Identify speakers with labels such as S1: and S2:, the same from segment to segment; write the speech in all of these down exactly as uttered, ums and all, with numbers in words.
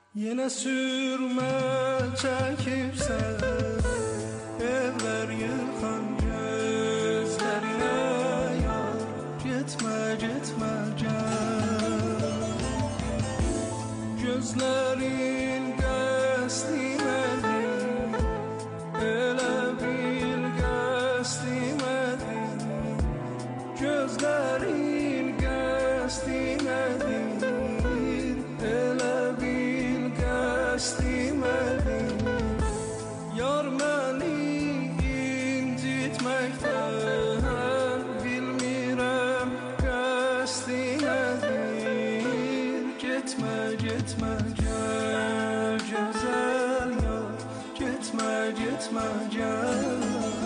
S1: Yine sürme çekipsen evler yıkan gözlerine yar. Gitme gitme gel. Gözlerin qəsdimədir, elə bil qəsdimədir. Gözlerin qəsdimədir, elə bil qəsdimədir. Yar məni incitməkdən bilmirəm qəsdimədir. Gitme gitme gel güzel yar. Gitme gitme gel.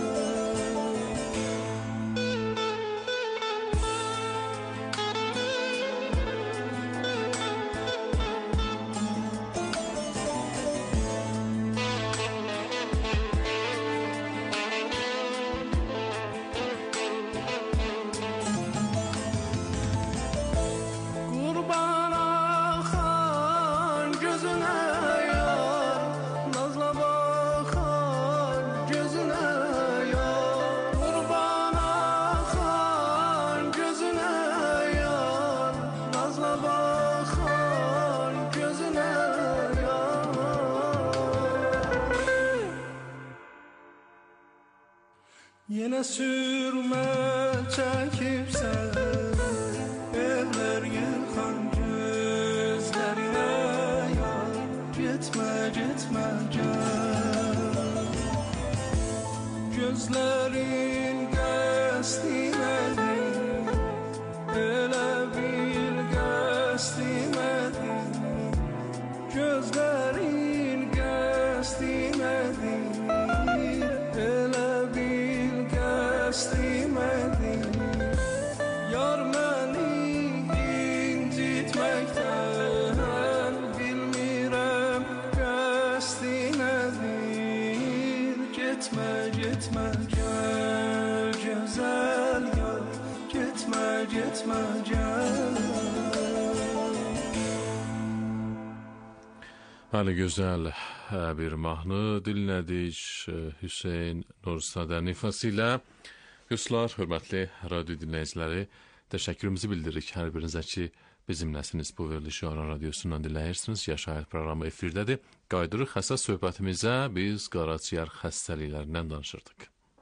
S1: Yine sürme çekipsen evler yıkan gözlerine yar. Gitme gitme gel. Gözlerin qəsdimədir, elə bil qəsdimədir. Gözlerin qəsdimədir, elə bil qəsdimədir. Yar məni incitməkdən bilmirəm qəsdimədir. Gitme gitme gel güzel yar. Gitme gitme gel.
S2: Bəli, gözəl bir mahnı dinlədik Hüseyn Nurzadən ifası ilə. Dostlar, hörmətli radio dinləyiciləri, təşəkkürümüzü bildiririk hər birinizə ki, bizimləsiniz. Bu verilişi Aran Radiosundan dinləyirsiniz. Yaşayət proqramı efirdədir. Qaydırıq həssas söhbətimizə biz qaraciyər xəstəliklərindən danışırdıq.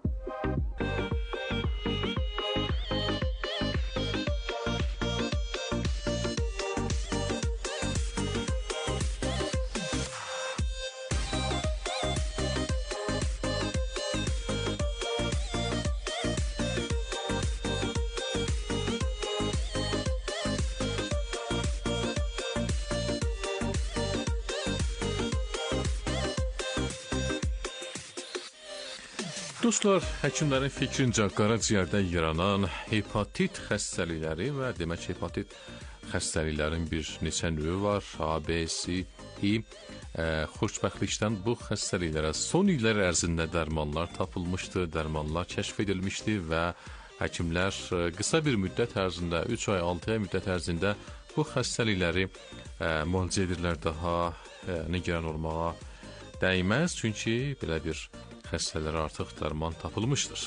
S2: Dostlar, həkimlərin fikrincə qaraciyərdə yaranan hepatit xəstəlikləri və demək hepatit xəstəliklərin bir neçə növü var. A, B, C, I. Xoşbəxtlikdən bu xəstəliklərə son illər ərzində dərmanlar tapılmışdı, dərmanlar kəşf edilmişdi və həkimlər qısa bir müddət ərzində, üç ay, altı ay müddət ərzində bu xəstəlikləri müalicə edirlər, daha nigaran olmağa dəyməz, çünki belə bir xəstələrə artıq dərman tapılmışdır.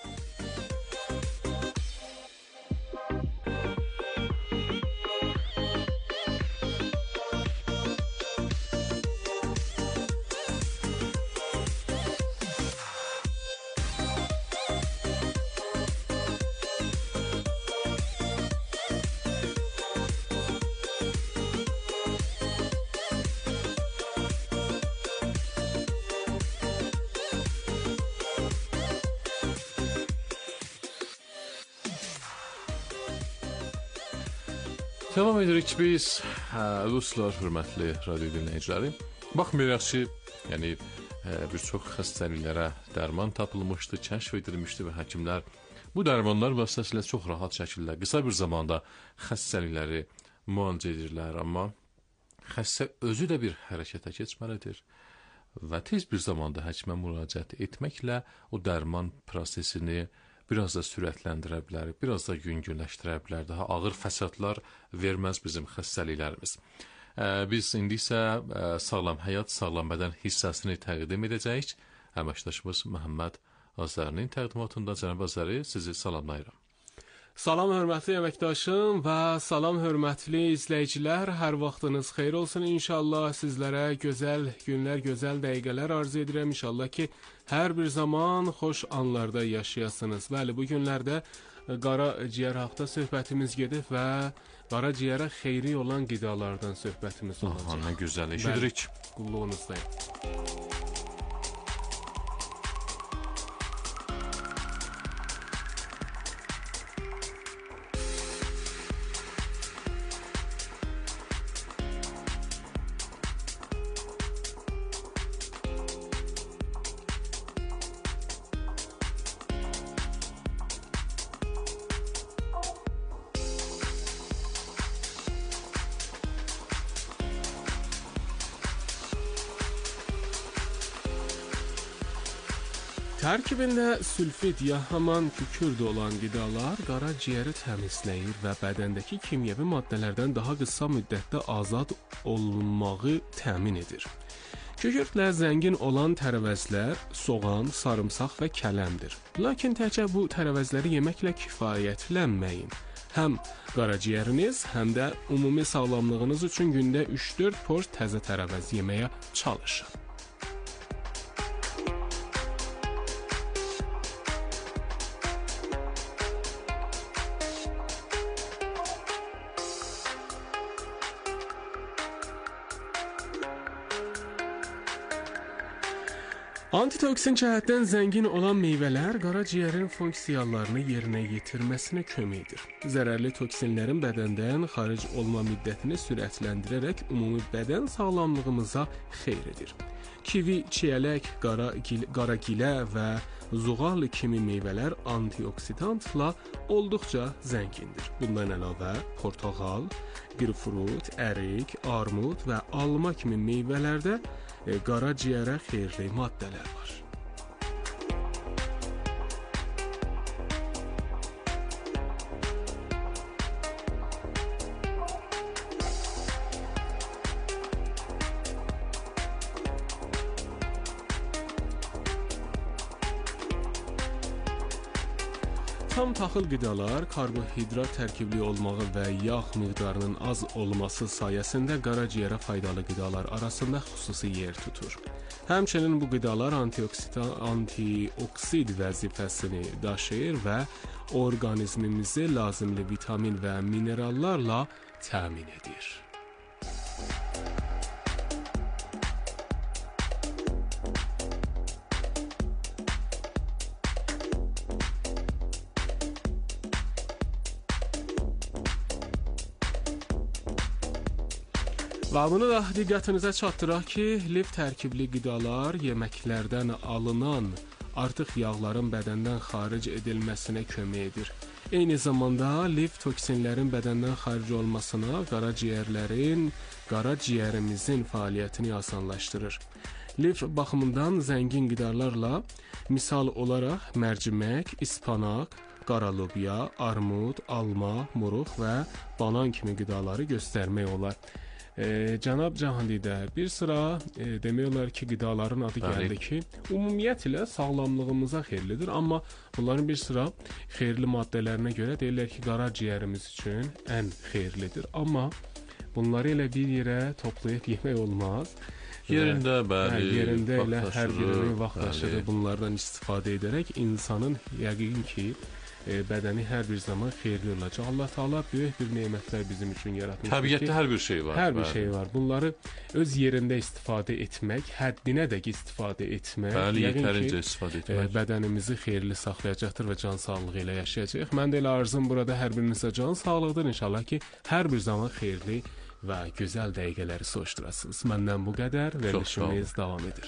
S2: Salam edirik biz, dostlar, hörmətli radio dinləyiciləri. Baxmayaraq ki, yəni bir çox xəstəliklərə dərman tapılmışdı, kəşf edilmişdi və həkimlər bu dərmanlar vasitəsilə çox rahat şəkildə qısa bir zamanda xəstəlikləri müalicə edirlər, amma xəstə özü də bir hərəkətə keçməlidir və tez bir zamanda həkimə müraciət etməklə o dərman prosesini biraz da sürətləndirə bilər, biraz da yüngülləşdirə bilər, daha ağır fəsadlar verməz bizim xəstəliklərimiz. Biz indi isə sağlam həyat, sağlam bədən hissəsini təqdim edəcəyik. Əməkdaşımız Məhəmməd Azərinin təqdimatında. Cənab Azəri, sizi salamlayıram.
S3: Salam hörmətli əməkdaşım və salam hörmətli izləyicilər. Hər vaxtınız xeyir olsun inşallah. Sizlərə gözəl günlər, gözəl dəqiqələr arzu edirəm inşallah ki, hər bir zaman xoş anlarda yaşayasınız. Bəli, bu günlərdə qara ciyər haqda söhbətimiz gedib və qara ciyərə xeyri olan qidalardan söhbətimiz olacaq.
S2: Aha, nə gözəl eşidirik.
S3: Qulluğunuzdayım. Tərkibində sülfid ya haman kükürdü olan qidalar qara ciyəri təmizləyir və bədəndəki kimyəvi maddələrdən daha qısa müddətdə azad olunmağı təmin edir. Kükürdlə zəngin olan tərəvəzlər soğan, sarımsaq və kələmdir. Lakin təkcə bu tərəvəzləri yeməklə kifayətlənməyin. Həm qaraciyəriniz, həm də ümumi sağlamlığınız üçün gündə üç dörd pors təzə tərəvəz yeməyə çalışın. Antitoksin cəhətdən zəngin olan meyvələr qaraciyərin funksiyalarını yerinə yetirməsinə kömək edir. Zərərli toksinlərin bədəndən xaric olma müddətini sürətləndirərək ümumi bədən sağlamlığımıza xeyr edir. Kivi, çiyələk, qara, qara gilə və zuğal kimi meyvələr antioksidantla olduqca zəngindir. Bundan əlavə portağal, qirfrut, ərik, armud və alma kimi meyvələrdə e, qara ciyərə xeyirli maddələr var. Tam taxıl qidalar karbohidrat tərkibli olmağı və yağ miqdarının az olması sayəsində qaraciyərə faydalı qidalar arasında xüsusi yer tutur. Həmçinin bu qidalar antioksid vəzifəsini daşıyır və orqanizmimizi lazımlı vitamin və minerallarla təmin edir. Və bunu da diqqətinizə çatdıraq ki, lif tərkibli qidalar yeməklərdən alınan artıq yağların bədəndən xaric edilməsinə kömək edir. Eyni zamanda lif toksinlərin bədəndən xaric olmasına qaraciyərlərin, qaraciyərimizin fəaliyyətini asanlaşdırır. Lif baxımından zəngin qidalarla misal olaraq mərcimək, ispanaq, qara lobya, armud, alma, muruq və banan kimi qidaları göstərmək olar. E, Cənab Cahangir, bir sıra e, demək olar ki, qidaların adı gəldi ki, ümumiyyətlə sağlamlığımıza xeyirlidir, amma bunların bir sıra xeyirli maddələrinə görə deyirlər ki, qaraciyərimiz üçün ən xeyirlidir, amma bunları elə bir yerə toplayıb yemək olmaz.
S2: Yerində, bəli,
S3: hə, yerində elə hər birini vaxtaşırı bunlardan istifadə edərək insanın yəqin ki, E, bədəni hər bir zaman xeyirli olacaq. Allah Taala böyük bir nemətlər bizim üçün yaratmışdır.
S2: Təbiətdə hər bir şey var.
S3: Hər bir bəli. şey var. Bunları öz yerində istifadə etmək, həddinə də istifadə etmək,
S2: bəli,
S3: yetərincə
S2: istifadə etmək,
S3: e, bədənimizi xeyirli saxlayacaqdır və can sağlığı ilə yaşayacağıq. Mən də elə arzum burada hər birinizə can sağlığıdır. İnşallah ki, hər bir zaman xeyirli və gözəl dəqiqələri soşdurasınız. Məndən bu qədər. Verilişimiz davam edir.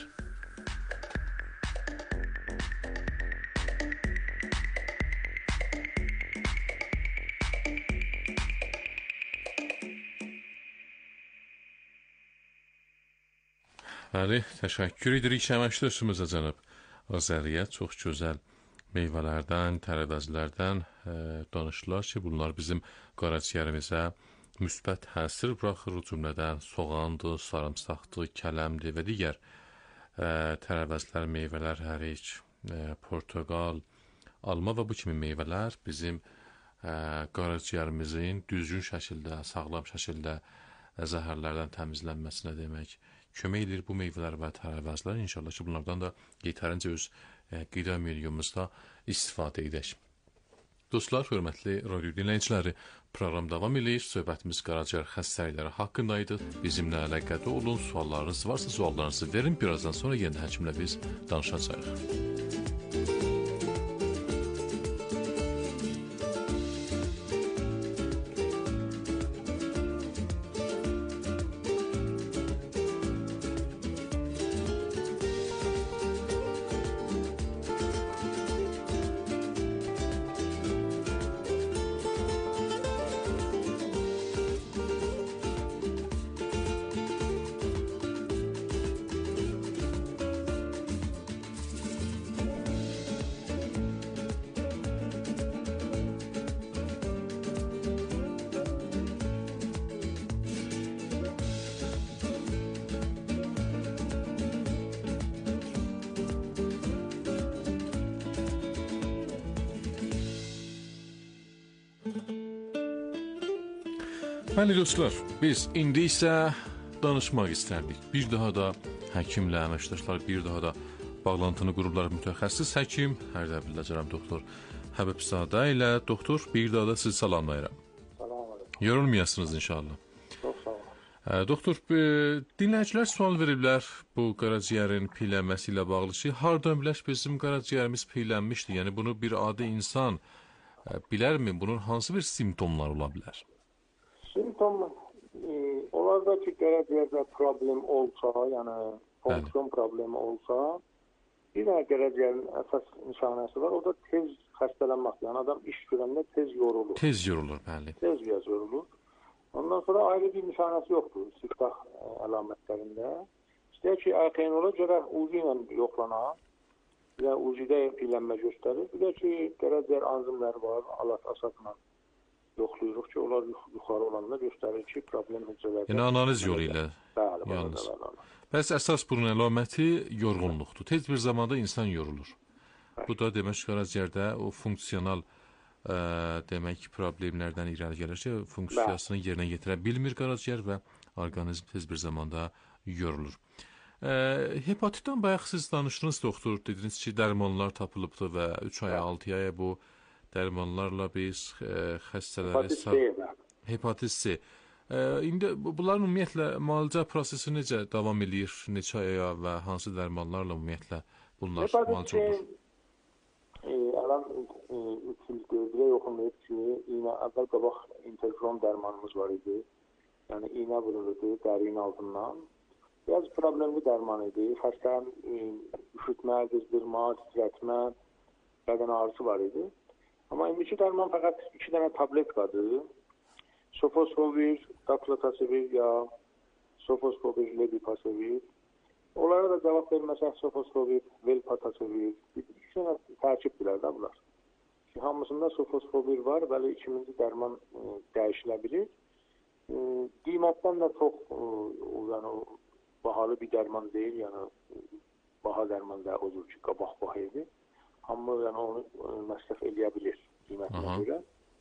S2: Bəli, təşəkkür edirik əməkdaşımıza cənab Azəriyə. Çox gözəl meyvələrdən, tərəvəzlərdən e, danışdılar ki, bunlar bizim qaraciyərimizə müsbət təsir buraxır. O cümlədən soğandır, sarımsaqdır, kələmdir və digər ə, tərəvəzlər, meyvələr, həric, ə, portuqal, alma və bu kimi meyvələr bizim ə, qaraciyərimizin düzgün şəkildə, sağlam şəkildə zəhərlərdən təmizlənməsinə demək kömək edir bu meyvələr və tərəvəzlər. İnşallah ki, bunlardan da yetərincə öz ə, qida menüyümüzdə istifadə edək. Dostlar, hörmətli radio dinləyiciləri, proqram davam edir. Söhbətimiz qaraciyər xəstəlikləri haqqında idi. Bizimlə əlaqədə olun. Suallarınız varsa suallarınızı verin. Birazdan sonra yenə həkimlə biz danışacağıq. Bəli dostlar, biz indi isə danışmaq istərdik. Bir daha da həkimlə əməkdaşlar bir daha da bağlantını qurublar. Mütəxəssis həkim, hər də biləcərəm doktor Həbibzadə ilə. Doktor, bir daha da sizi salamlayıram.
S4: Salam aleyküm.
S2: Yorulmayasınız inşallah.
S4: Çox sağ olun.
S2: Doktor, dinləyicilər sual veriblər bu qaraciyərin piylənməsi ilə bağlı ki, hardan bilək bizim qaraciyərimiz piylənmişdir? Yəni bunu bir adi insan bilərmi? Bunun hansı bir simptomlar ola bilər?
S4: Simptom e, olar da ki, qaraciyərdə problem olsa, yəni fonksiyon problemi olsa, bir dənə qaraciyərin əsas nişanəsi var, o da tez xəstələnmək. Yəni adam iş görəndə tez yorulur.
S2: Tez yorulur, bəli. Tez
S4: biraz yorulur. Ondan sonra ayrı bir nişanəsi yoxdur siftah əlamətlərində. İstəyək ki, ərkeynola görə ucu ilə yoxlanar, bir də ucuda piylənmə göstərir. Bir də ki, qaraciyər anzimləri var, alat asatla yoxlayırıq ki, onlar yuxarı olanda göstərir ki, problem hücrələrdə... Yəni,
S2: analiz yolu ilə
S4: bəli,
S2: yalnız. Bəs əsas bunun əlaməti yorğunluqdur. Tez bir zamanda insan yorulur. Bəli. Bu da demək qaraciyərdə o funksional ə, demək problemlərdən irəli gəlir ki, funksiyasını bəli. Yerinə yetirə bilmir qaraciyər və orqanizm tez bir zamanda yorulur. Ə, hepatitdən bayaq siz danışdınız, doktor, dediniz ki, dərmanlar tapılıbdır və üç aya, altı aya bu dərmanlarla biz ə, xəstələri... Hepatit C. Ə, indi bunların ümumiyyətlə müalicə prosesi necə davam edir? Neçə aya və hansı dərmanlarla ümumiyyətlə bunlar müalicə olur?
S4: Hepatit C, ələn üç il dövrə yoxunlayıb ki, iynə əvvəl qabaq interferon dərmanımız var idi. Yəni, iynə vurulurdu dərin altından. Biraz problemli dərman idi. Xəstənin üşütmə, qızdırma, titrətmə, bədən ağrısı var idi. Amma indiki dərman fəqət iki dənə tabletkadır. Sofosbuvir, daclofosir ya sofosbuvir, levetiracetam. Onlara da cavab verməsək sofosbuvir, velpatasvir. İki dənə tərkibdirlər də bunlar. Hamısında sofosbuvir var, bəli ikinci dərman e, dəyişilə bilir. E, qiymətdən də çox e, yəni, bahalı bir dərman deyil, yəni baha dərman da odur ki, qabaq baha idi. Amma yəni onu e, məsrəf eləyə bilir qiymətinə görə.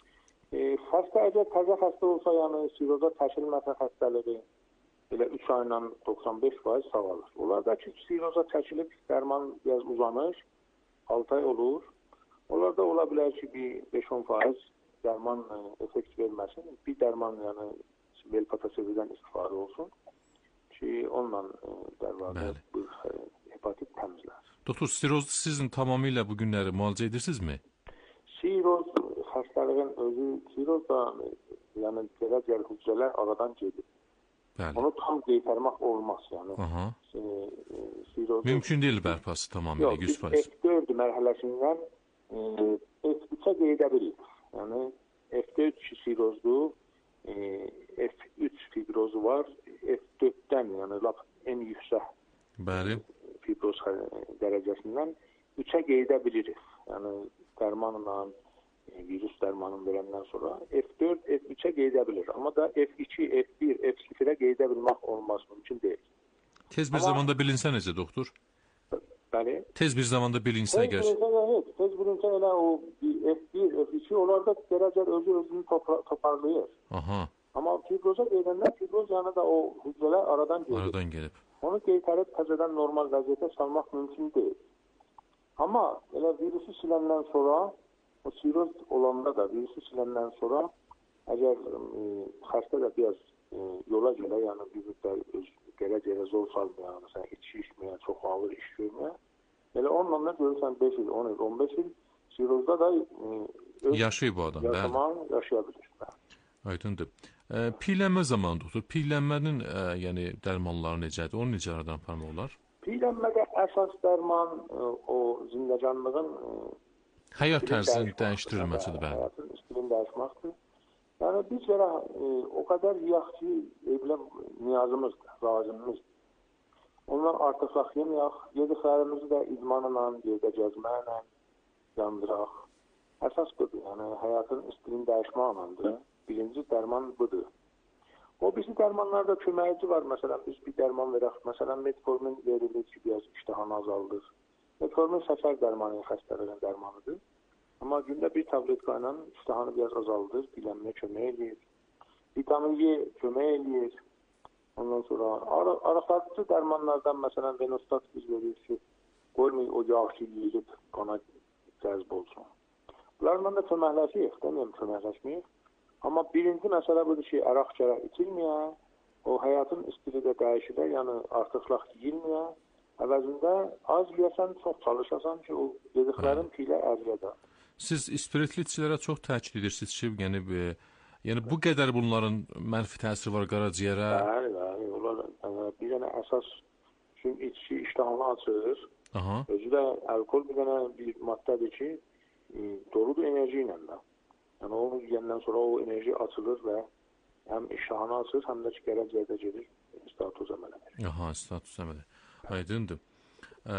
S4: E, xəstə əgər təzə xəstə olsa, yəni siroza çəkilməsə xəstələri elə üç ayla doxsan beş faiz sağalır. Onlar da ki, siroza çəkilib dərman biraz uzanır, altı ay olur. Onlar da ola bilər ki, bir beş on faiz dərman e, effekt verməsin. Bir dərman yəni velpatasvirdən istifadə olsun ki, onunla e, dərvada bu e, hepatit təmizlər.
S2: Doktor, siroz sizin tamamilə bu günləri müalicə edirsinizmi?
S4: Siroz xəstəliyin özü, siroz da yəni qaraciyər hücrələr aradan gedir.
S2: Bəli.
S4: Onu tam qeytarmaq olmaz yəni.
S2: Aha.
S4: E, e, siroz
S2: mümkün deyil bərpası tamamilə yüz faiz.
S4: F dörd mərhələsindən e, F üçə qeydə bilir. Yəni F dörd sirozdur, e, F üç fibrozu var, F dörddən yəni lap ən yüksək.
S2: Bəli.
S4: Fibroz dərəcəsindən üçə qeydə bilirik. Yəni dərmanla, e, virus dərmanını verəndən sonra F dörd, F üçə qeydə bilir. Amma da F iki, F bir, F sıfıra qeydə bilmək olmaz, mümkün deyil.
S2: Tez bir
S4: Amma,
S2: zamanda bilinsə necə doktor?
S4: Bəli.
S2: Tez bir zamanda bilinsə
S4: Tez
S2: əgər.
S4: bilinsə, evet, tez bilinsə elə o F bir, F iki onlarda dərəcə özü özünü toparlayır.
S2: Aha.
S4: Amma fibroza gedəndə fibroz yanı da o hücrələr aradan gedir.
S2: Aradan gedib.
S4: Onu qeytarıb təzədən normal vəziyyətə salmaq mümkün deyil. Amma elə virusu siləndən sonra, o siroz olanda da virusu siləndən sonra əgər e, xəstə də biraz e, yola gələ, yəni bir müddət öz gələ-gələ zor salmayan, məsələn, içki içməyə, çox ağır iş görməyə, elə onunla da görürsən beş il, on il, on beş il sirozda da e, öz
S2: yaşayıb bu adam,
S4: yaşaman yaşaya bilir.
S2: Aydındır. E, piylənmə zamanı doktor, piylənmənin e, yəni dərmanları necədir? Onu necə aradan aparmaq olar?
S4: Piylənmədə əsas dərman e, o zindəcanlığın e,
S2: həyat tərzinin dəyişdirilməsidir, bəli.
S4: Həyatın stilini dəyişməkdir. Yəni biz belə e, o qədər yiyək ki, evlə niyazımızdır, lazımımızdır. Ondan artıqlaq yeməyək, yediklərimizi də idmanla, yerdə gəzməklə yandıraq. Əsas budur, yəni həyatın stilini dəyişməklədir. Birinci dərman budur. O birisi dərmanlarda köməkçi var. Məsələn, biz bir dərman verək. Məsələn, metformin verilir ki, biraz iştahını azaldır. Metformin səfər dərmanı xəstələrin dərmanıdır. Amma gündə bir tabletka ilə iştahını biraz azaldır, bilənməyə kömək edir. Vitamin E kömək edir. Ondan sonra ar arıqladıcı dərmanlardan məsələn Venostat biz veririk ki, qoymayın o yağ ki, yiyilib qana cəzb olsun. Bunlarla da köməkləşiyik, deməyəm köməkləşməyik. Amma birinci məsələ budur ki, əraq-çəraq içilməyə, o həyatın stili də dəyişilir, yəni artıqlaq yiyilməyə, əvəzində az yiyəsən, çox çalışasan ki, o yediklərin pilə əziyyədə.
S2: Siz spiritli içkilərə çox təkid edirsiniz ki, yəni, e, yəni bu qədər bunların mənfi təsiri var qaraciyərə.
S4: Bəli, bəli, onlar yəni, bir dənə əsas üçün içki iştahını açır.
S2: Aha.
S4: Özü də alkol bir dənə bir maddədir ki, e, doludur enerji ilə də. Yəni onu yeyəndən sonra o enerji açılır və həm iştahını açır, həm də ki, gələcəkdə gedir, status əmələnir.
S2: Aha, status əməli. Aydındır. Ə,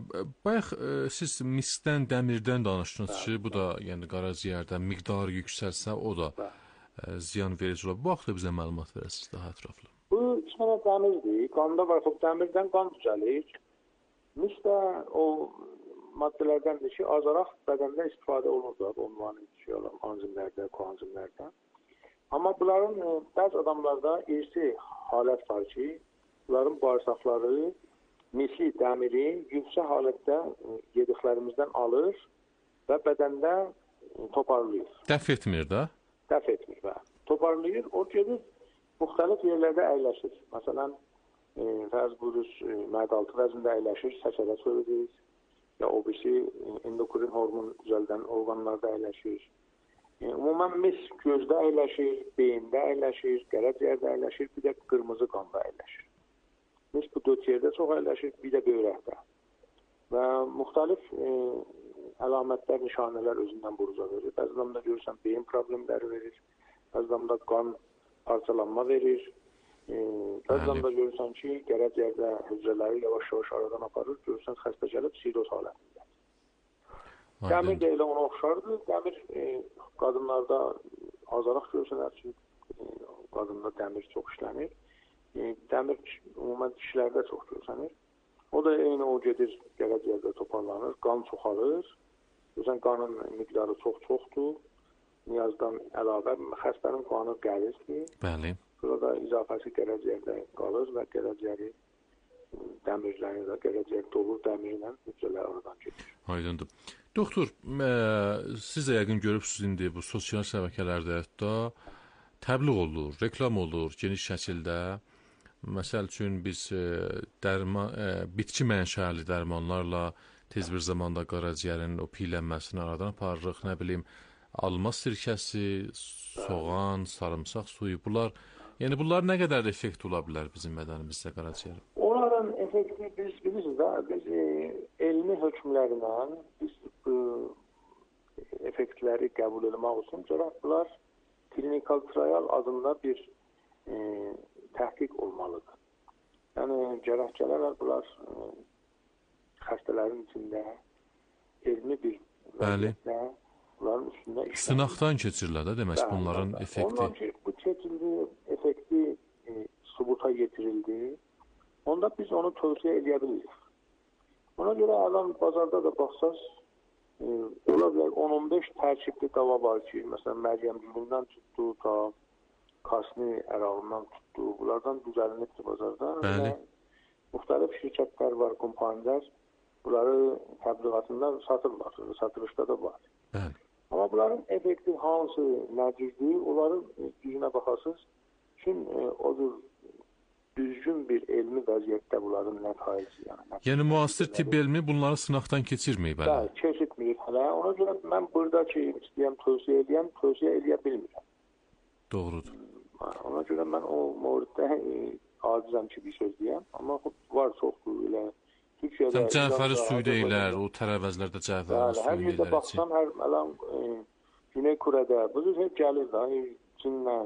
S2: bayaq ə, siz misdən, dəmirdən danışdınız ki, bu da yəni qaraciyərdə miqdarı yüksəlsə, o da ə, ziyan verici olar. Bu haqda bizə məlumat verəsiniz daha ətraflı.
S4: Bu iki dənə dəmirdir. Qanda var, dəmirdən qan düzəlir. Mis də o maddələrdəndir ki, azaraq bədəndə istifadə olunur da, onların şey olan anzimlərdə, koanzimlərdə. Amma bunların e, bəzi adamlarda irsi halət var ki, bunların bağırsaqları misli dəmiri yüksək halətdə e, yediklərimizdən alır və bədəndə e, toparlayır.
S2: Dəf etmir də?
S4: Dəf etmir və toparlayır, o gedir müxtəlif yerlərdə əyləşir. Məsələn, e, fərz buyuruz, e, mədə-altı vəzində əyləşir, səkərə çevrilir. Ya o birisi endokrin hormon düzəldən orqanlarda əyləşir. E, ümumən mis gözdə əyləşir, beyində əyləşir, qaraciyərdə əyləşir, bir də qırmızı qanda əyləşir. Mis bu dörd yerdə çox əyləşir, bir də böyrəkdə. Və müxtəlif e, əlamətlər, nişanələr özündən buruza verir. Bəzi adamda görürsən beyin problemləri verir, bəzi adamda qan parçalanma verir. Bəzi adamda görürsən ki, qaraciyərdə hücrələri yavaş-yavaş aradan aparır, görürsən xəstə gəlib siroz halətində. Dəmir də elə ona oxşardır. Dəmir e, qadınlarda azaraq görsələr ki, e, qadında dəmir çox işlənir. E, dəmir ümumən kişilərdə çox görsənir. O da eyni o gedir, qaraciyərdə toparlanır, qan çoxalır. Görürsən qanın miqdarı çox-çoxdur. Niyazdan əlavə xəstənin qanı gəlirdir.
S2: Bəli.
S4: Burada izafəsi qaraciyərdə qalır və qaraciyəri dəmirləri də qaraciyər dolu dəmirlə hücrələr oradan gedir.
S2: Aydındır. Doktor, ə, siz də yəqin görübsünüz indi bu sosial şəbəkələrdə hətta təbliğ olur, reklam olur geniş şəkildə. Məsəl üçün biz ə, dərman, ə, bitki mənşəli dərmanlarla tez bir zamanda qaraciyərin o piylənməsini aradan aparırıq, nə bilim, alma sirkəsi, soğan, sarımsaq suyu, bunlar, yəni bunlar nə qədər effekt ola bilər bizim bədənimizdə qaraciyər?
S4: Onların effekti biz bilirsiniz də, biz e, elmi hökmlərlə biz bu effektləri qəbul etmək üçün cərrahlar klinikal trial adında bir e, təhqiq olmalıdır. Yəni cərrahçılar bunlar e, xəstələrin içində elmi bir vəziyyətlə bunların üstündə işlənir.
S2: Sınaqdan keçirirlər də demək
S4: Bəli,
S2: bunların
S4: bəli.
S2: effekti.
S4: Ondan ki, bu keçildi, effekti e, sübuta getirildi. Onda biz onu tövsiyə edə bilirik. Ona görə alan bazarda da baxsaz, e, ola bilər on on beş tərkibli dava var ki, məsələn, Məryəmgülündən tutdu ta Kasni ərağından tutdu. Bunlardan düzəlinibdir bazarda.
S2: Bəli.
S4: Müxtəlif şirkətlər var, kompaniyələr. Bunları təbliğatında satırlar, satılışda da var.
S2: Bəli.
S4: Amma bunların effekti hansı, nədirdir, onların düzünə baxasınız. Üçün e, o cür düzgün bir elmi vəziyyətdə bunların nəticəsi. Yəni,
S2: yəni müasir tibb elmi bunları sınaqdan keçirməyib hələ.
S4: Bəli, keçirməyib hələ. Ona görə mən burada ki, istəyəm, tövsiyə edəyəm, tövsiyə edə bilmirəm.
S2: Doğrudur.
S4: Ona görə mən o mövriddə e, acizəm ki, bir söz deyəm. Amma var çoxdur elə. Türkiyədə
S2: Cəfəri suyu deyirlər, o tərəvəzlərdə cəfəri suyu deyirlər.
S4: Hər yerdə baxsam, hər əlan e, Güney Kürədə, bu cür hep gəlir da, Çindən.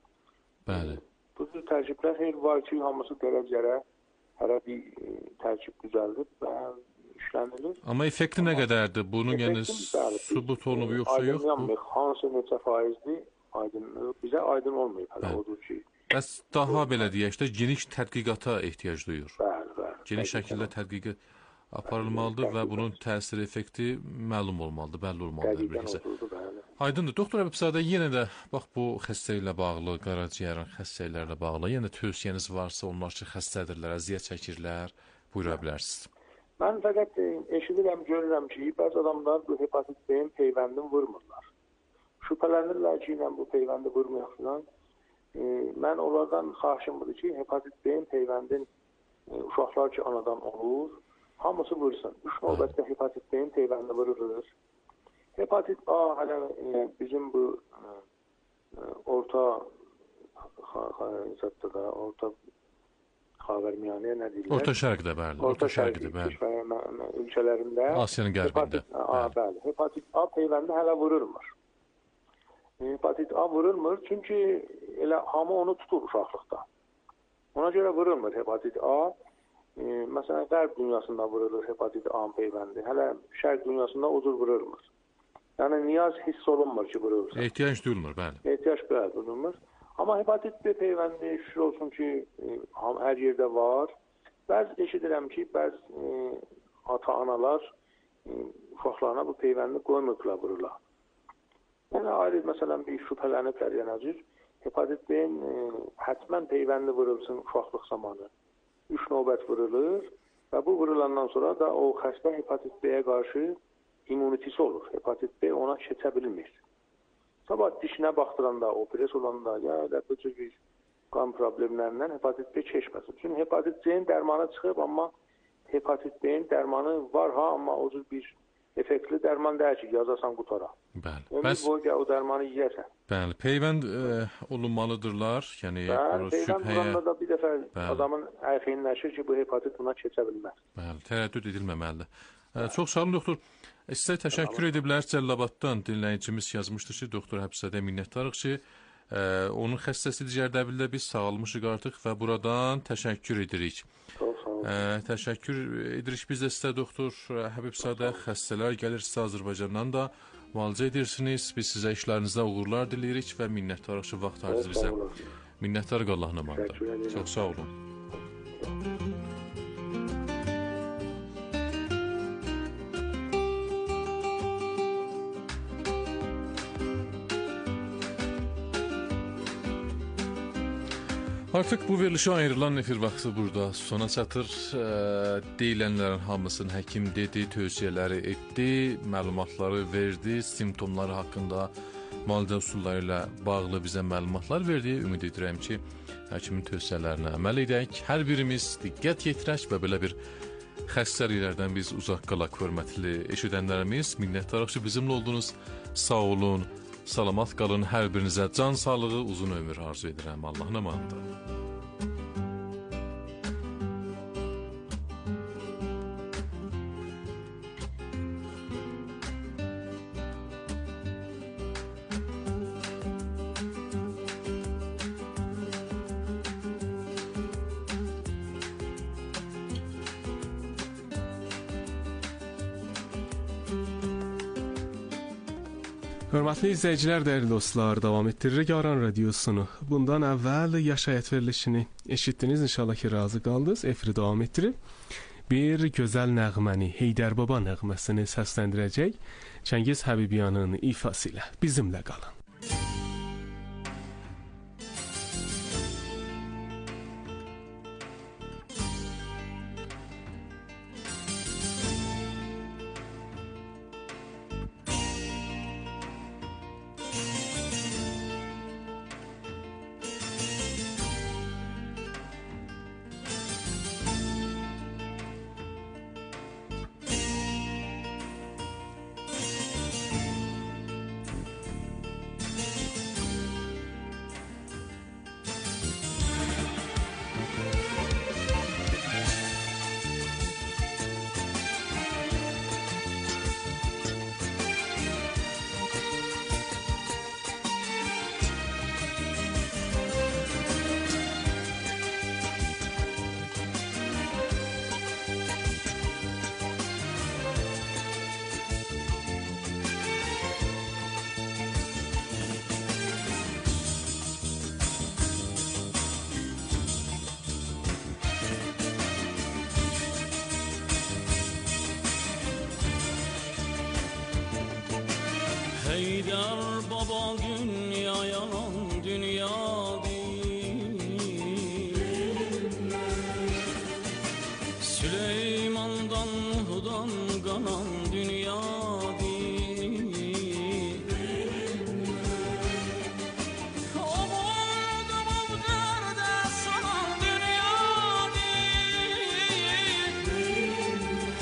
S2: Bəli.
S4: Bu cür tərkiblər hep var ki, hamısı dərəcələrə hərə bir e, tərkib düzəldib və işlənilir.
S2: Amma effekti nə qədərdir? Bunun yəni sübut olunub yoxsa yox?
S4: Aydınlanmır, hansı neçə faizdir, aydınlıq bizə aydın olmayıb hələ odur ki.
S2: Bəs daha belə deyək də, geniş tədqiqata ehtiyac duyur.
S4: Bəli, bəli.
S2: Geniş şəkildə tədqiqat aparılmalıdır və bunun təsir effekti məlum olmalıdır, bəlli olmalıdır.
S4: Bəli.
S2: Aydındır. Doktor Həbibzadə, yenə də bax bu xəstə ilə bağlı, qaraciyərin xəstəliklərlə bağlı, yenə tövsiyəniz varsa, onlar ki, xəstədirlər, əziyyət çəkirlər, buyura bilərsiniz.
S4: Mən fəqət eşidirəm, görürəm ki, bəzi adamlar bu hepatit B-nin peyvəndini vurmurlar. Şübhələnirlər ki, ilə bu peyvəndi vurmayaqlar. E, mən onlardan xahişim budur ki, hepatit B-nin peyvəndin e, uşaqlar ki, anadan olur, hamısı vursun. Üç növbətdə hepatit B-nin peyvəndi vurulur. Hepatit A hələ e, bizim bu e, orta xəstədə, orta Xavərmiyanəyə nə deyirlər?
S2: Orta Şərqdə, bəli.
S4: Orta Şərqdə, bəli. Ölkələrində
S2: Asiyanın qərbində.
S4: Hepatit A, bəli. Hepatit A peyvəndi hələ vurulmur. Hepatit A vurulmur çünki elə hamı onu tutur uşaqlıqda. Ona görə vurulmur hepatit A. E, məsələn, qərb dünyasında vurulur hepatit A peyvəndi. Hələ şərq dünyasında o cür vurulmur. Yəni niyaz hiss olunmur ki, vurulur.
S2: Ehtiyac duyulmur, bəli.
S4: Ehtiyac bəli duyulmur. Amma hepatit B peyvəndi şükür olsun ki, e, hər yerdə var. Bəzi eşidirəm ki, bəzi e, ata-analar e, uşaqlarına bu peyvəndi qoymurlar vururlar. Yəni ayrı məsələn bir şübhələniblər yanacır. Hepatit B-nin e, hətmən peyvəndi vurulsun uşaqlıq zamanı. Üç növbət vurulur və bu vurulandan sonra da o xəstə hepatit B-yə qarşı immunitesi olur. Hepatit B ona keçə bilmir. Sabah dişinə baxdıranda, opres olanda, ya da bu cür bir qan problemlərindən hepatit B keçməsin. Çünki hepatit C-nin dərmanı çıxıb, amma hepatit B-nin dərmanı var ha, amma o cür bir effektli dərman deyil ki, yazasan qutara.
S2: Bəli.
S4: Ömür boyu o dərmanı yeyəsən.
S2: Bəli, peyvənd e, olunmalıdırlar. Yəni
S4: Bəli, peyvənd
S2: şübhəyə...
S4: olanda da bir dəfə
S2: Bəli.
S4: adamın ərxeyinləşir ki, bu hepatit buna keçə bilməz.
S2: Bəli, tərəddüd edilməməlidir. E, çox sağ olun, doktor. Sizə təşəkkür ediblər. Cəllabaddan dinləyicimiz yazmışdır ki, doktor Həbibzadə minnətdarıq ki, e, onun xəstəsi digərdəbildə biz sağalmışıq artıq və buradan təşəkkür edirik.
S4: Çox sağ olun.
S2: E, təşəkkür edirik biz də sizə, doktor Həbibzadə. Xəstələr gəlir sizə Azərbaycandan da müalicə edirsiniz. Biz sizə işlərinizdə uğurlar diləyirik və minnətdarıq ki, vaxt harcı bizə. Minnətdarıq Allahın amanında. Çox sağ olun. Artıq bu verilişə ayrılan efir vaxtı burada sona çatır. E, deyilənlərin hamısını həkim dedi, tövsiyələri etdi, məlumatları verdi, simptomları haqqında müalicə üsulları ilə bağlı bizə məlumatlar verdi. Ümid edirəm ki, həkimin tövsiyələrinə əməl edək. Hər birimiz diqqət yetirək və belə bir xəstəliklərdən biz uzaq qalaq, hörmətli eşidənlərimiz. Minnətdarıq ki, bizimlə oldunuz. Sağ olun. Salamat qalın, hər birinizə can sağlığı, uzun ömür arzu edirəm. Allahın amanında.
S3: Hörmətli izləyicilər, dəyərli dostlar, davam etdiririk Aran Radiosunu. Bundan əvvəl Yaş Həyat verilişini eşitdiniz, inşallah ki, razı qaldınız. Efiri davam etdirib bir gözəl nəğməni, Heydər Baba nəğməsini səsləndirəcək Çəngiz Həbibyanın ifası ilə. Bizimlə qalın.
S1: Heydər Baba dünya yalan dünya değil, Süleyman'dan Nuh'dan kalan dünya değil. Aman aman derde salan dünya değil,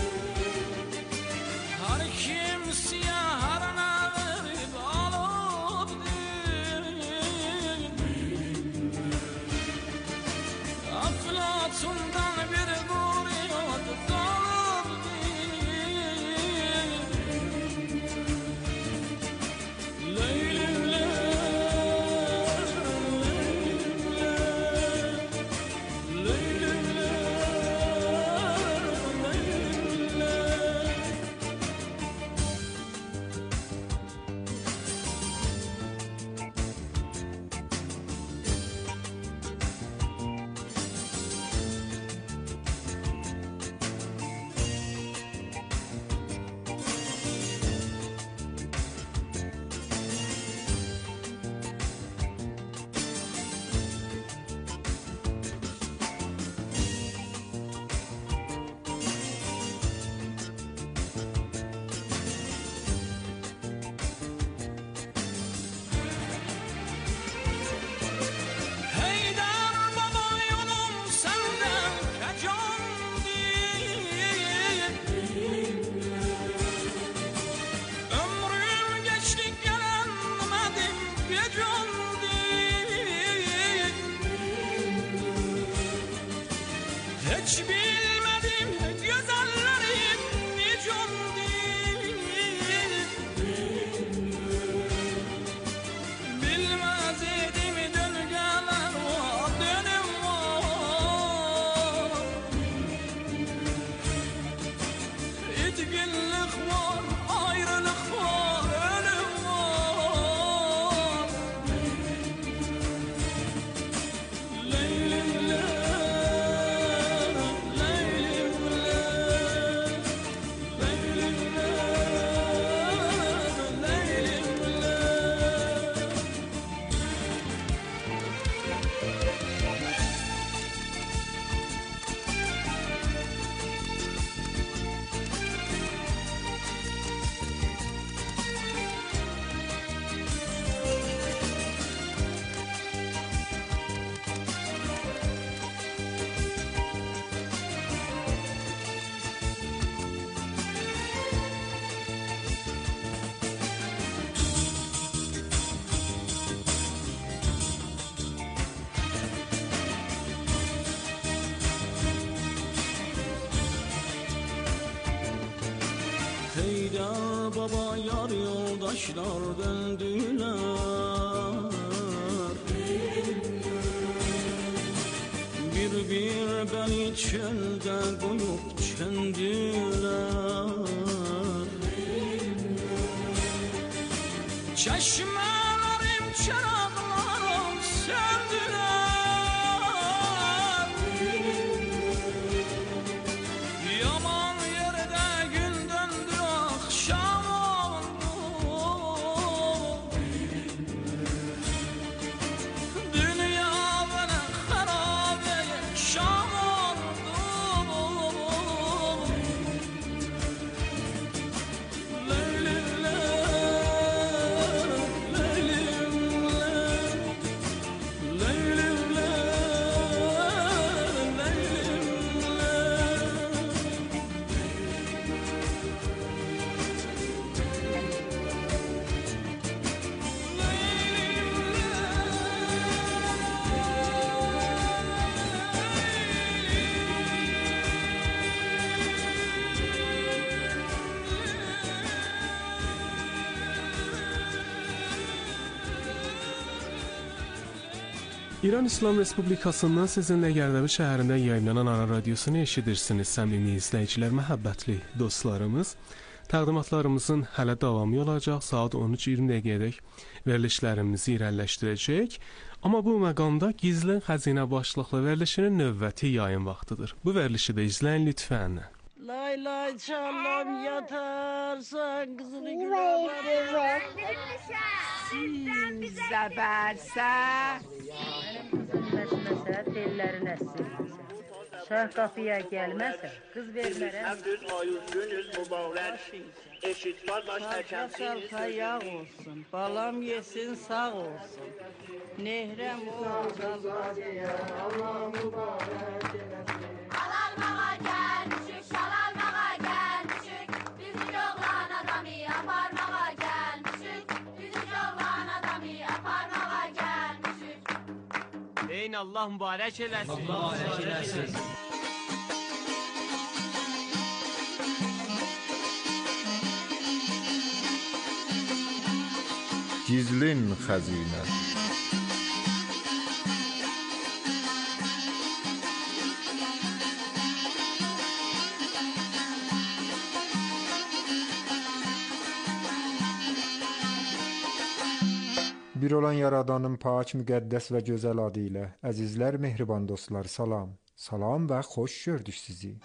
S1: her kimseye her Aflatun'dan bir buriyat kalıp değil. Leylim le, leylim le, leylim le, leylim le. Hiç bilmedim güzellerin nicon değil, bilmez idim döngeler var, dönüm var, itginlik var, ayrılık var, ölüm var. Leylim le, Heydər Baba yar yoldaşlar döndüler, bir bir beni çölde koyup çöndüler. Çeşmelerim, çıraqlarım söndüler. Yaman yerde gün döndü, akşam oldu. Dünya bana harabeye şam oldu. Leylim
S3: İran İslam Respublikasından sizinlə Gərdəbi şəhərində yayınlanan Ana Radiosunu eşidirsiniz. Səmimi izləyicilər, məhəbbətli dostlarımız. Təqdimatlarımızın hələ davamı olacaq. Saat on üç iyirmi dəqiqədək verilişlərimizi irəliləşdirəcək. Amma bu məqamda Gizlin Xəzinə başlıqlı verilişinin növbəti yayın vaxtıdır. Bu verilişi də izləyin lütfən.
S5: Lay lay çalam yatarsan kızını gülerim. Siz zəbərsən.
S6: Benim kızım məsməsə tellərin əsirsən. Şah qapıya gəlməsə qız vermərəm.
S5: Əbdül ayuz günüz mübarək. Eşit qardaş həkəmsiniz. Yağ olsun, balam yesin sağ olsun. Nehrəm olsun. Allah mübarək eləsin.
S7: Alalmağa gəlmişik, şalalmağa gəlmişik. Bizi yoğlan adamı aparmağa gəlmişik. Bizi yoğlan adamı aparmağa gəlmişik.
S8: Deyin Allah mübarək eləsin. Allah mübarək eləsin.
S9: Gizlin xəzinə. Bir olan Yaradanın pak, müqəddəs və gözəl adı ilə əzizlər, mehriban dostlar, salam. Salam və xoş gördük sizi.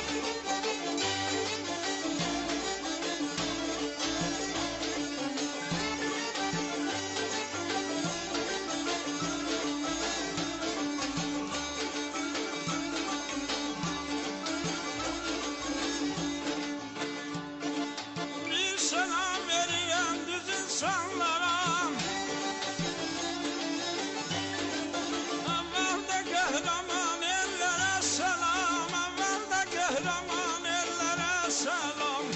S1: Bir selam vereyim düz insanlara. Evvelde kahraman ellere selam. Evvelde kahraman ellere selam.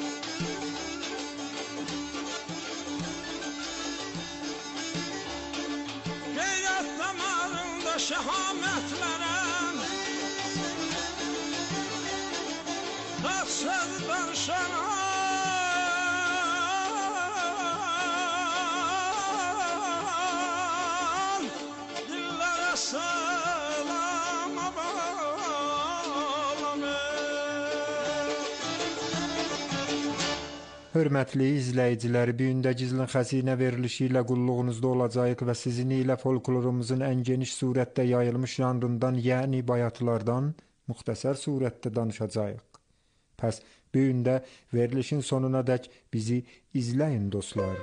S1: Geyret damarında şehametlere. Tatsız darşana.
S9: Hörmətli izləyicilər, bu gün də Gizlin Xəzinə verilişi ilə qulluğunuzda olacağıq və sizin ilə folklorumuzun ən geniş surətdə yayılmış janrından, yəni bayatılardan müxtəsər surətdə danışacağıq. Pəs bu gün də verilişin sonuna dək bizi izləyin dostlar.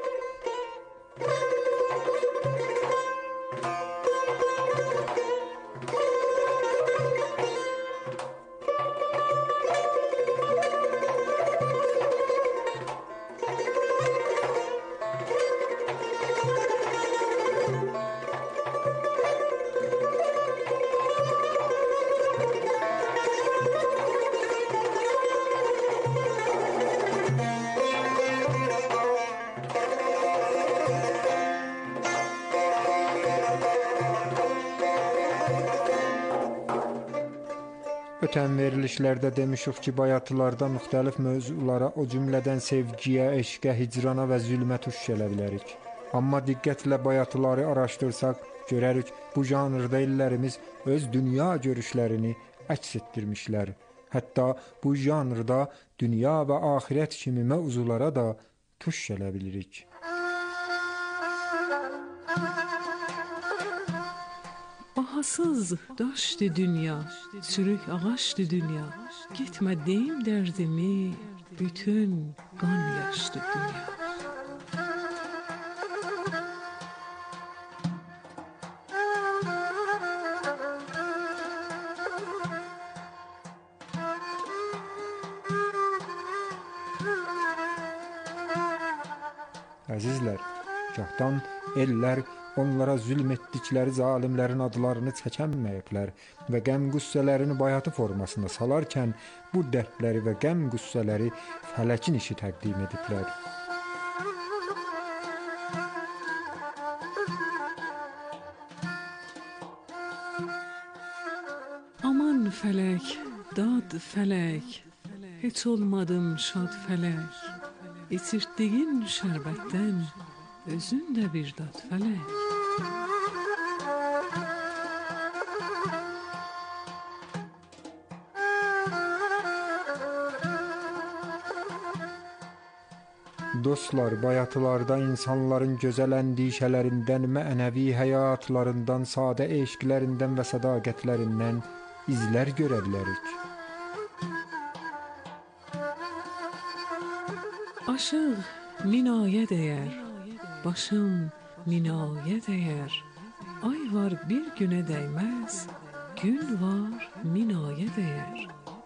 S9: Ötən verilişlərdə demişik ki, bayatılarda müxtəlif mövzulara, o cümlədən sevgiyə, eşqə, hicrana və zülmə tuş gələ bilərik. Amma diqqətlə bayatıları araşdırsaq, görərik bu janrda illərimiz öz dünya görüşlərini əks etdirmişlər. Hətta bu janrda dünya və axirət kimi mövzulara da tuş gələ bilirik.
S10: Vəfasız daşdı dünya, çürük ağaçdı dünya. Gitmə deyim dərdimi, bütün qan yaşdı dünya.
S9: Əzizlər, gahdan ellər onlara zülm etdikləri zalimlərin adlarını çəkənməyiblər və qəm qüssələrini bayatı formasında salarkən bu dərdləri və qəm qüssələri fələkin işi təqdim ediblər.
S10: Aman fələk, dad fələk, heç olmadım şad fələk. İçirtdiyin şərbətdən özün də bir dad fələk.
S9: Dostlar, bayatılarda insanların gözəl əndişələrindən, mənəvi həyatlarından, sadə eşqlərindən və sədaqətlərindən izlər görə bilərik.
S10: Aşıq minayə dəyər, başım minayə dəyər. Ay var bir günə dəyməz, gün var minayə dəyər.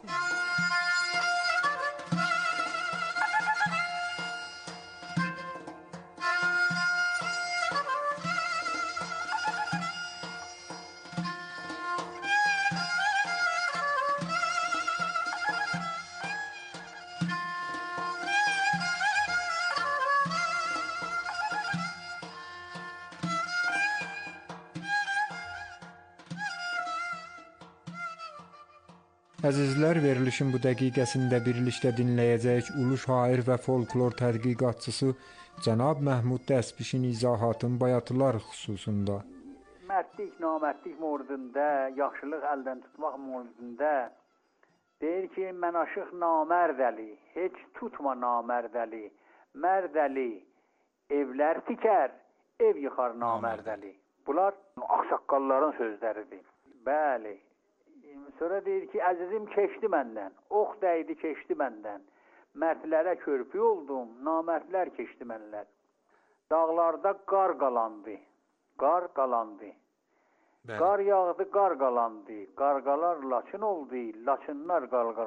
S9: Əzizlər, verilişin bu dəqiqəsində birlikdə dinləyəcəyik ulu şair və folklor tədqiqatçısı cənab Məhmud Dəsbişin izahatın bayatılar xüsusunda.
S11: Mərdlik, namərdlik mordunda, yaxşılıq əldən tutmaq mordunda deyir ki, mən aşıq namərd əli, heç tutma namərd əli. Mərd əli evlər tikər, ev yıxar namərd əli. Bunlar ağsaqqalların sözləridir. Bəli. Sonra deyir ki, əzizim keçdi məndən, ox dəydi keçdi məndən. Mərdlərə körpü oldum, namərdlər keçdi mənlər. Dağlarda qar qalandı, qar qalandı. Bəli. Qar yağdı, qar qalandı. Qarqalar laçın oldu, laçınlar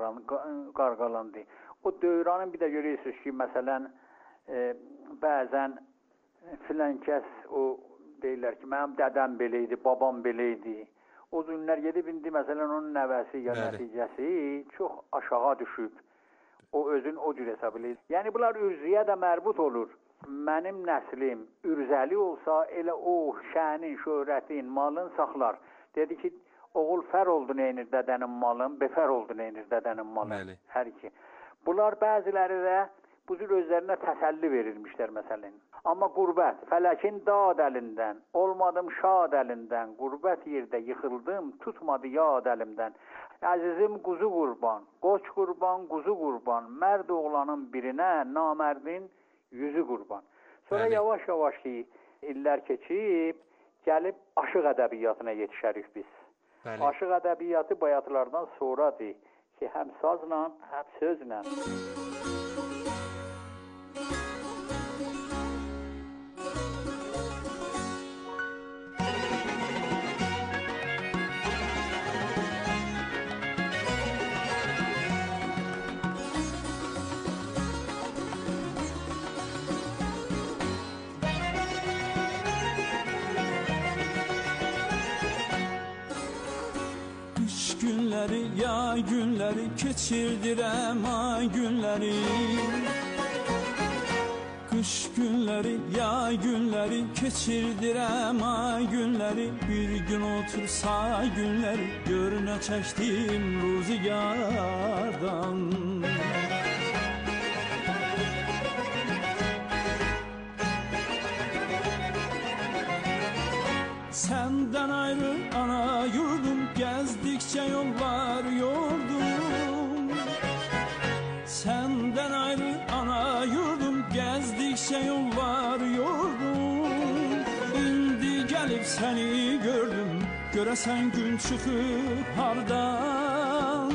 S11: qar qalandı. O dövranın bir də görürsünüz ki, məsələn, e, bəzən filan kəs o deyirlər ki, mənim dədəm belə idi, babam belə idi. O günlər gedib indi məsələn onun nəvəsi ya Bəli. Nəticəsi çox aşağı düşüb. O özün o cür hesab edir. Yəni bunlar ürzüyə də mərbut olur. Mənim nəslim ürzəli olsa elə o şənin, şöhrətin, malın saxlar. Dedi ki, oğul fər oldu neynir dədənin malın, befər oldu neynir dədənin malın. Bəli. Hər iki. Bunlar bəziləri də bu cür özlərinə təsəlli verilmişlər məsələn. Amma qurbət, fələkin dad əlindən, olmadım şad əlindən, qurbət yerdə yıxıldım, tutmadı yad əlimdən. Əzizim quzu qurban, qoç qurban, quzu qurban, mərd oğlanın birinə, namərdin yüzü qurban. Sonra yavaş-yavaş ki, illər keçib, gəlib aşıq ədəbiyyatına yetişərik biz. Bəli. Aşıq ədəbiyyatı bayatılardan sonradır ki, həm sazla, həm sözlə.
S1: Günləri, ya günləri keçirdirəm ay günləri. Qış günləri, ya günləri keçirdirəm ay günləri. Bir gün otursa günləri görünə çəkdim ruzigardan. Səndən ayrı ana yurdum, gəzdikcə yollar yordum. Səndən ayrı ana yurdum, gəzdikcə yollar yordum. İndi gəlib səni gördüm, görəsən gün çıxıb hardan.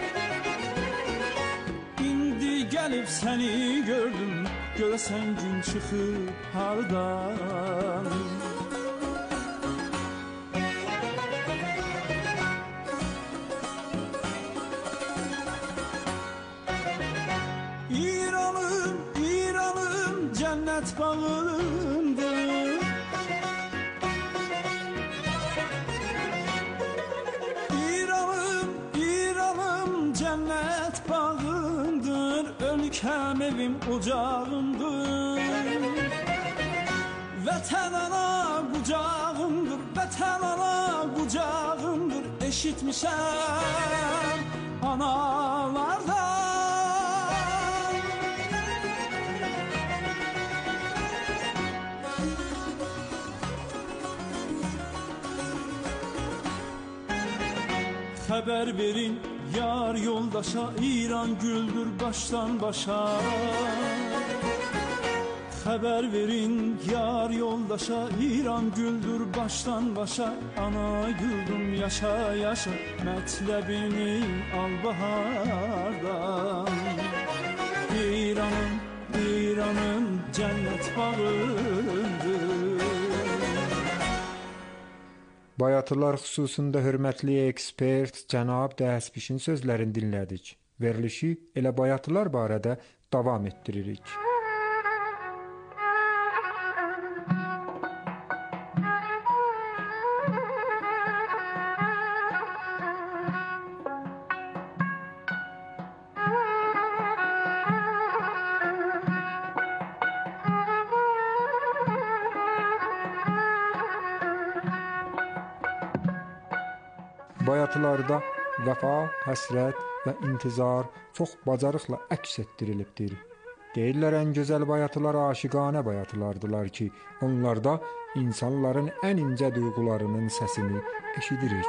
S1: İndi gəlib səni gördüm, görəsən gün çıxıb hardan. İranım, İranım cənnət bağındır. İranım, İranım cənnət bağındır. Ölkəm evim ocağımdır. Vətən ana qucağımdır, vətən ana qucağımdır. Eşitmişəm analardan. Xəbər verin yar yoldaşa, İran güldür başdan başa. Xəbər verin yar yoldaşa, İran güldür başdan başa. Ana güldüm yaşa yaşa, mətləbini al bahardan. İranım, İranım cənnət bağındır.
S9: Bayatılar xüsusunda hörmətli ekspert cənab Dəsbişin sözlərini dinlədik. Verilişi elə bayatılar barədə davam etdiririk. Bayatılarda vəfa, həsrət və intizar çox bacarıqla əks etdirilibdir. Deyirlər, ən gözəl bayatılar aşiqanə bayatılardılar ki, onlarda insanların ən incə duyğularının səsini eşidirik.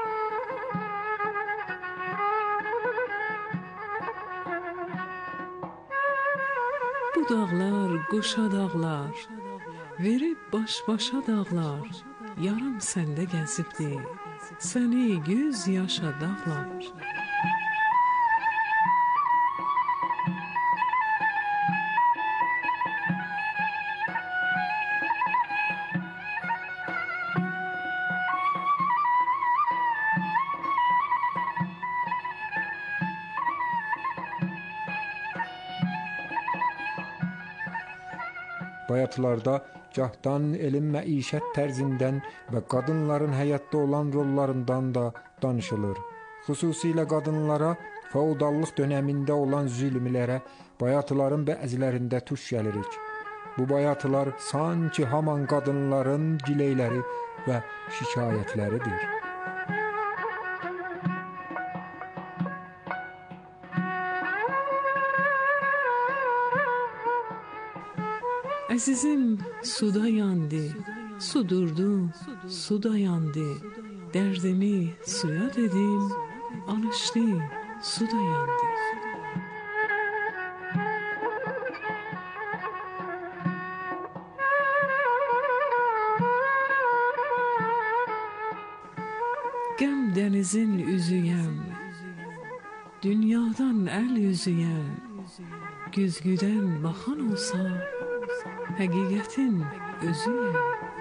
S10: Bu dağlar qoşa dağlar, verib baş-başa dağlar, yarım səndə gəzibdir, səni göz yaşa dağlar.
S9: Bayatılarda gahdan elm məişət tərzindən və qadınların həyatda olan rollarından da danışılır. Xüsusilə qadınlara feodallıq dönəmində olan zülmlərə bayatıların bəzilərində tuş gəlirik. Bu bayatılar sanki haman qadınların gileyləri və şikayətləridir.
S10: Əzizim suda yandı, su durdu, su da yandı. Dərdimi suya dedim, alışdı, su da yandı. Qəm dənizin üzüyəm, dünyadan əl üzüyəm. Güzgüdən baxan olsa, həqiqətin özüyəm.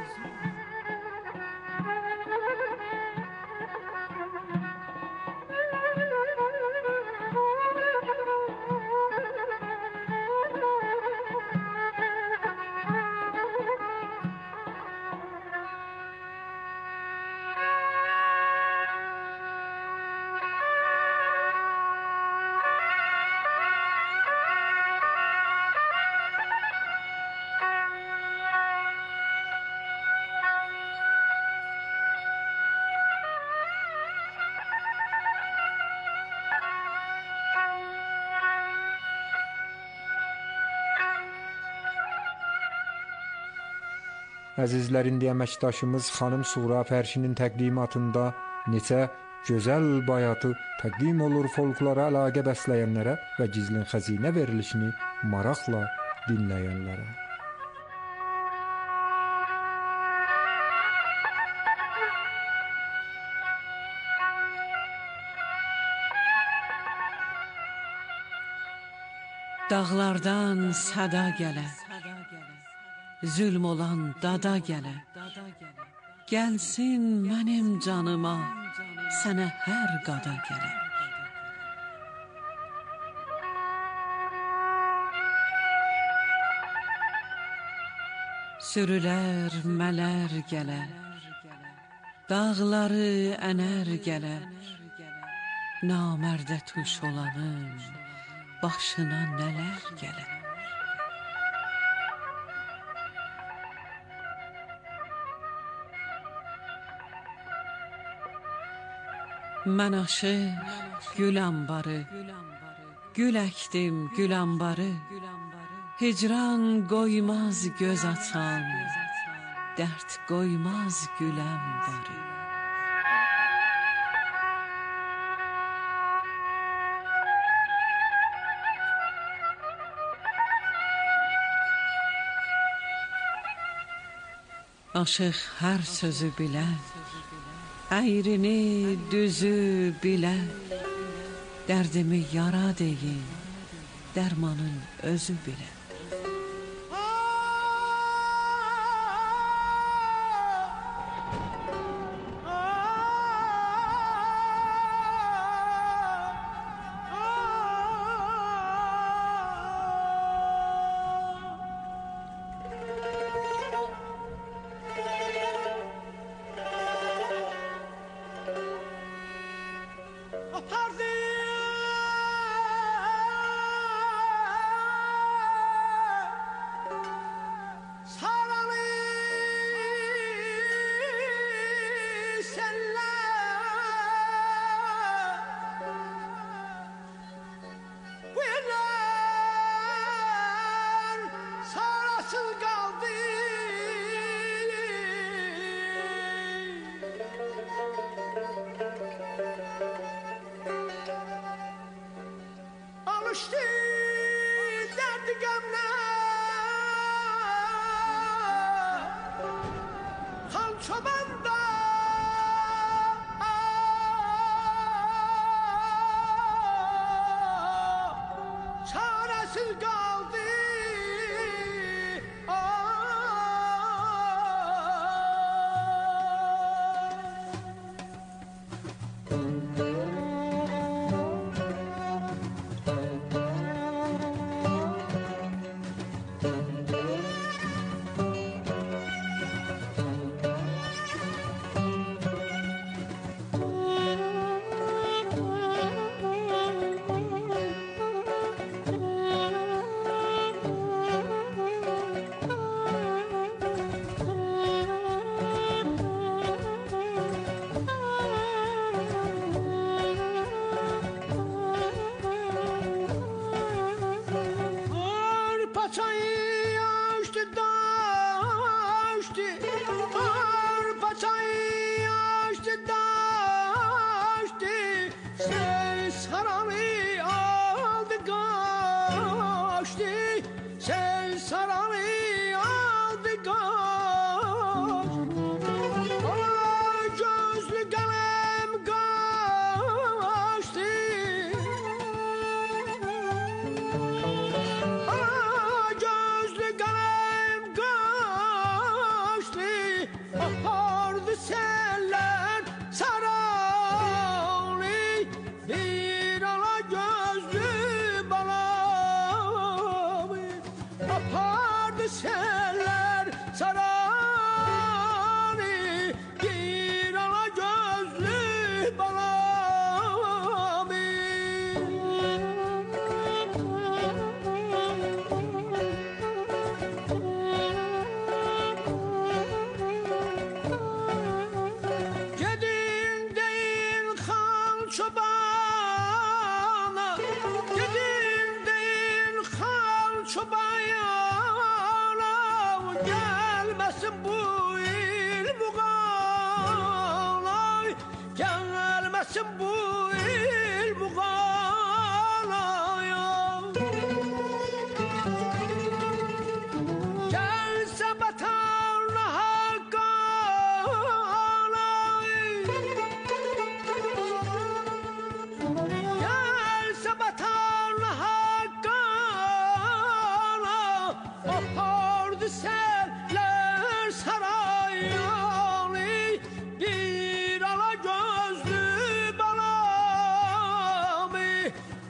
S9: Əzizlər, indi əməkdaşımız xanım Suğra Fərşinin təqdimatında neçə gözəl bayatı təqdim olur folklora əlaqə bəsləyənlərə və gizlin xəzinə verilişini maraqla dinləyənlərə.
S10: Dağlardan səda gələ, zülm olan dada gələ, gəlsin mənim canıma, sənə hər qada gələ. Sürülər, mələr gələ, dağları ənər gələ, namərdə tuş olanın başına nələr gələ. Mən aşıq gül ambarı, gül əkdim gül ambarı, hicran qoymaz göz açan, dərd qoymaz gül ambarı. Aşıq hər sözü bilən, əyrini, düzü bilən, dərdimi yara deyin, dərmanın özü bilən.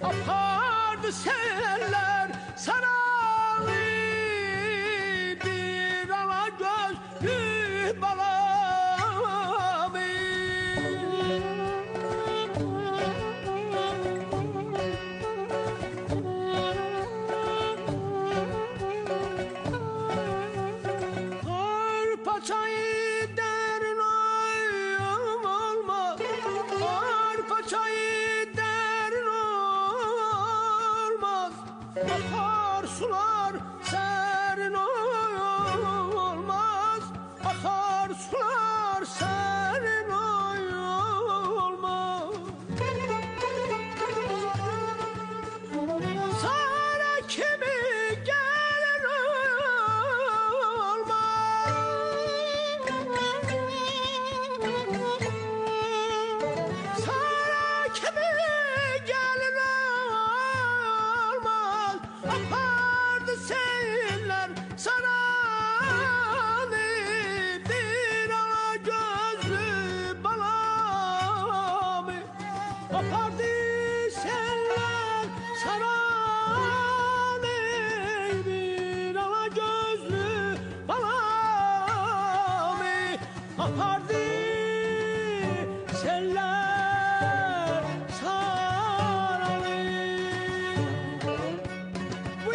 S1: apardı seller sarardı bir ala gözlü balamı. Arpaçayı derin oyum olmaz, arpaçayı derin olmaz, akar sular serin oyum olmaz, akar sular serin oyum olmaz. Sana kimi gelin olmaz, sana kimi gelin olmaz, apardı seyirler sana bir ala gözlü balamı, apardı seyirler sana bir ala gözlü balamı, apardı seller sararı. Bu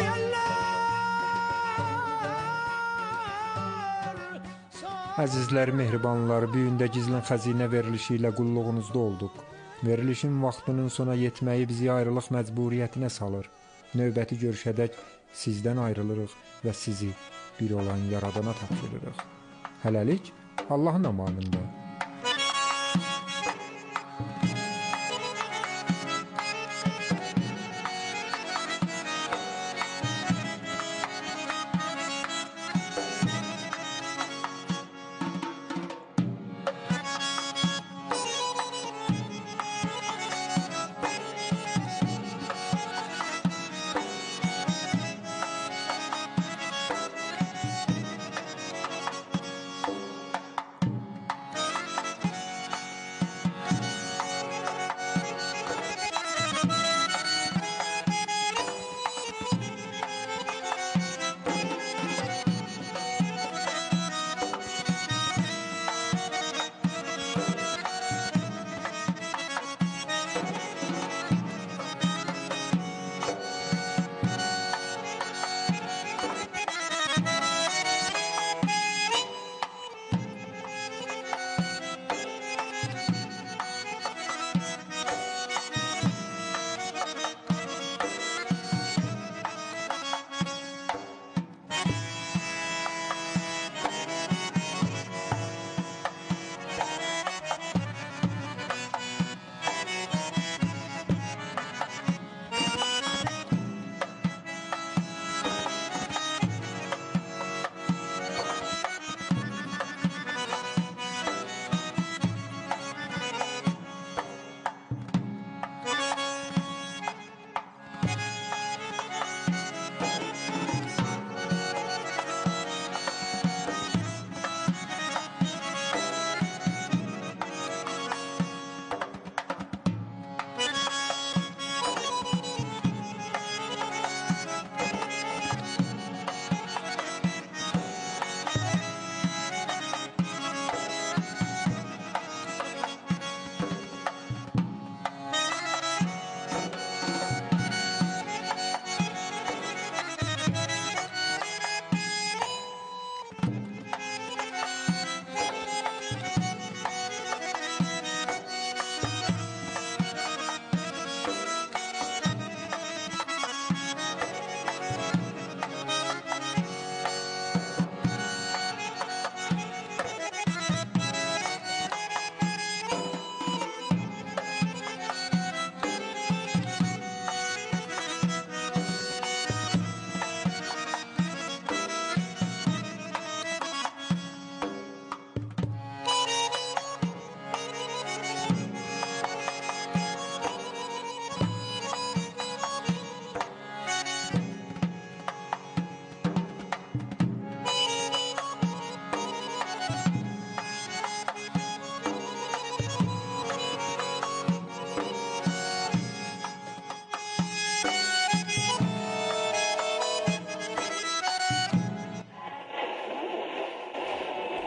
S1: yerler
S9: Əzizlər, mehribanlar, bu gün də gizlin xəzinə verilişi ilə qulluğunuzda olduq. Verilişin vaxtının sona yetməyi bizi ayrılıq məcburiyyətinə salır. Növbəti görüşədək sizdən ayrılırıq və sizi bir olan Yaradana tapşırırıq. Hələlik Allahın amanında.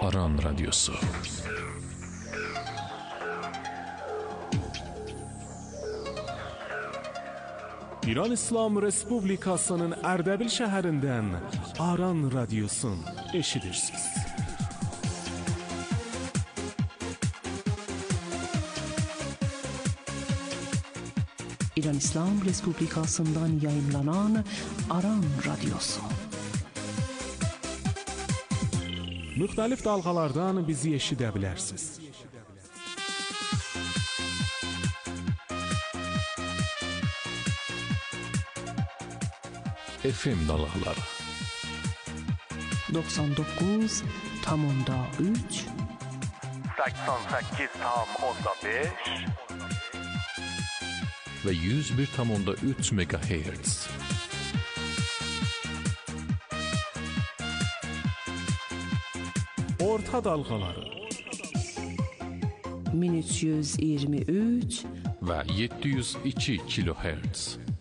S2: Aran Radyosu.
S3: İran İslam Respublikasının Ərdəbil şəhərindən Aran Radyosun eşidirsiniz.
S12: İran İslam Respublikasından yayımlanan Aran Radyosu.
S3: Müxtəlif dalğalardan bizi eşidə bilərsiniz.
S2: F M dalğaları
S12: doksan doqquz tam üç
S13: səksən səkkiz tam beş
S2: ve yüz bir tam üç megahertz.
S3: Orta dalğaları
S12: min üç yüz iyirmi üç
S2: ve yedi yüz iki kilohertz.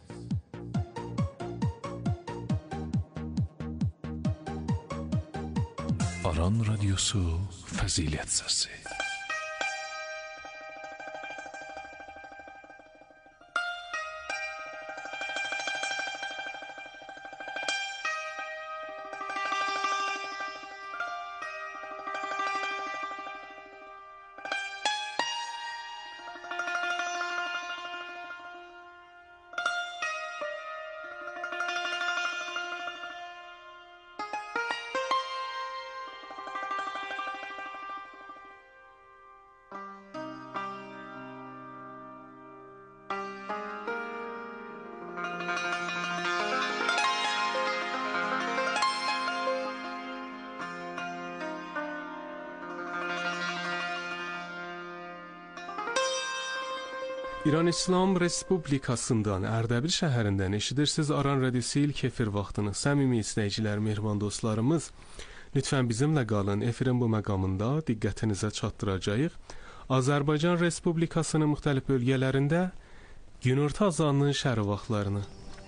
S2: Aran Radyosu Fəzilət Səsi.
S3: İran İslam Respublikasından Ərdəbil şəhərindən eşidirsiniz Aran Radyosu ilk efir vaxtını. Səmimi izləyicilər, mehriban dostlarımız, lütfən bizimlə qalın. Efirin bu məqamında diqqətinizə çatdıracağıq. Azərbaycan Respublikasının müxtəlif bölgələrində günorta azanının şərq vaxtlarını.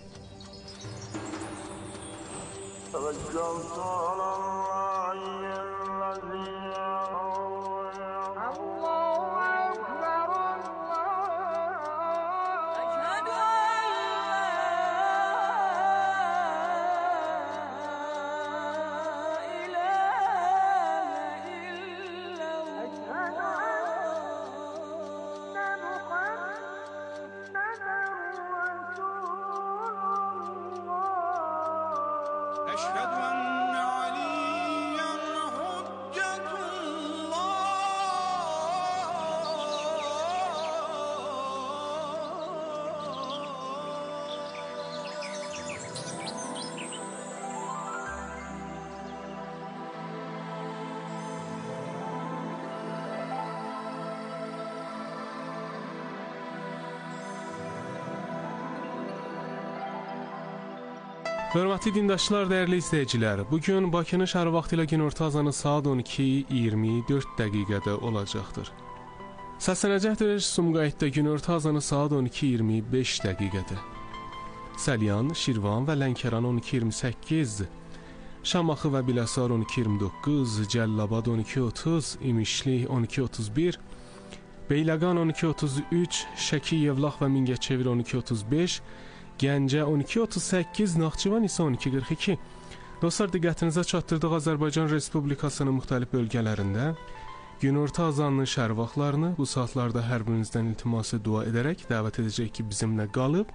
S3: Hörmətli dindaşlar, dəyərli izləyicilər, bugün Bakının şəhər vaxtı ilə günorta azanı saat on iki iyirmi dörd dəqiqədə olacaqdır. Səslənəcəkdir Sumqayıtda günorta azanı saat on iki iyirmi beş dəqiqədə. Səlyan, Şirvan və Lənkəran on iki iyirmi səkkiz, Şamaxı və Biləsuvar on iki iyirmi doqquz, Cəllabad on iki otuz, İmişli on iki otuz bir, Beyləqan on iki otuz üç, Şəki, Yevlax və Mingəçevir on iki otuz beş, Gəncə on iki otuz səkkiz, Naxçıvan isə on iki qırx iki. Dostlar, diqqətinizə çatdırdıq Azərbaycan Respublikasının müxtəlif bölgələrində günorta azanının şərq vaxtlarını bu saatlarda hər birinizdən iltiması dua edərək dəvət edəcək ki, bizimlə qalıb